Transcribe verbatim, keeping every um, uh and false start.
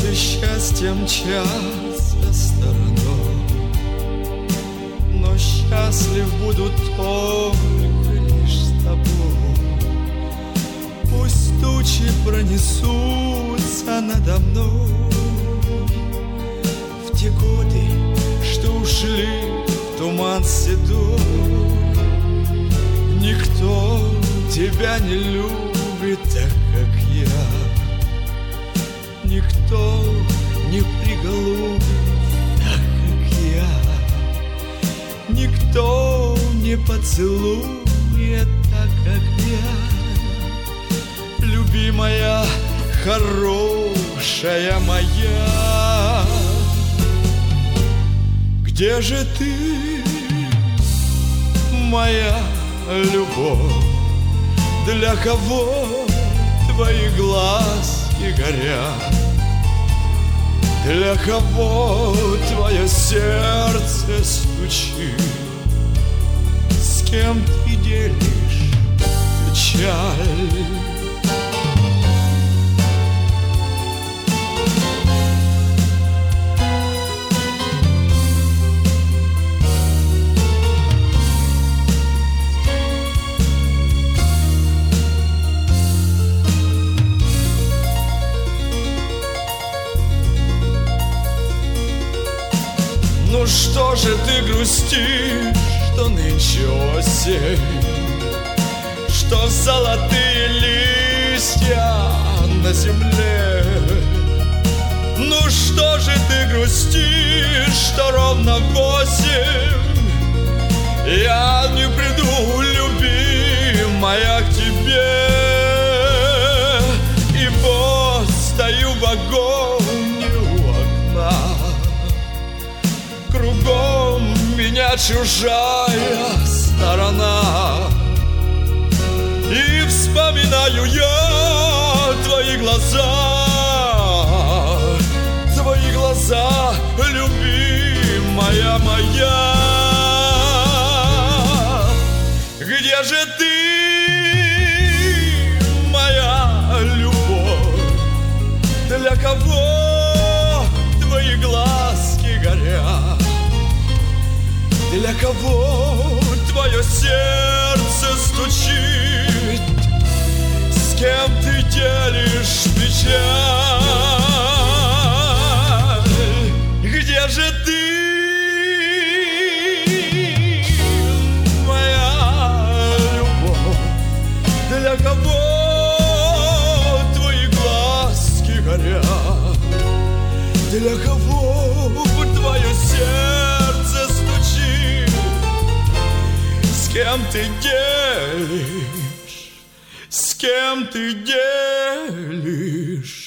Все счастья мчатся стороной, но счастлив буду только лишь с тобой. Пусть тучи пронесутся надо мной в те годы, что ушли в туман седой. Никто тебя не любит так, как я. Никто не приголубит так, как я. Никто не поцелует так, как я. Любимая, хорошая моя, где же ты, моя любовь? Для кого твои глазки горят? Для кого твое сердце стучит? С кем ты делишь печаль? Ну что же ты грустишь, что нынче осень, что золотые листья на земле? Ну что же ты грустишь, что ровно восемь я не приду, любимая, к тебе? И вот стою в агоне у окна, кругом меня чужая сторона, и вспоминаю я твои глаза, твои глаза, любимая моя. Где же ты, моя любовь? Для кого твои глазки горят? Для кого твое сердце стучит? С кем ты делишь печаль? Где же ты, моя любовь? Для кого твои глазки горят? Для кого твое сердце стучит? С кем ты делишь, с кем ты делишь